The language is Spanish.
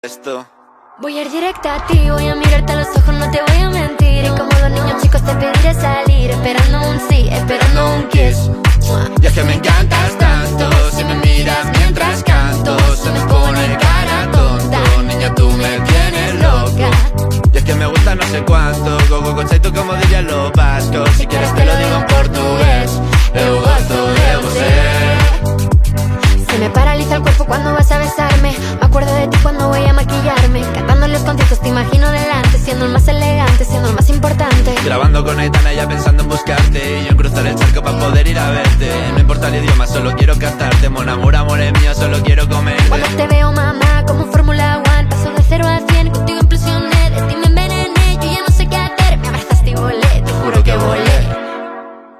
Esto. Voy a ir directa a ti, voy a mirarte a los ojos, no te voy a mentir. Y como dos niños chicos te pediré salir, esperando un sí, esperando un kiss. Y es que me encantas tanto, si me miras mientras canto, se me pone cara tonta. Niña, tú me tienes loca. Y es que me gusta no sé cuánto, go go conceito como dirían los vascos. Si quieres te lo digo en portugués, eu gosto de você. Se me paraliza el cuerpo cuando vas a besarme. Me acuerdo de ti cuando voy a maquillarme. Cantando los conciertos te imagino delante, siendo el más elegante, siendo el más importante. Grabando con Aitana ya pensando en buscarte, y yo en cruzar el charco para poder ir a verte. No importa el idioma, solo quiero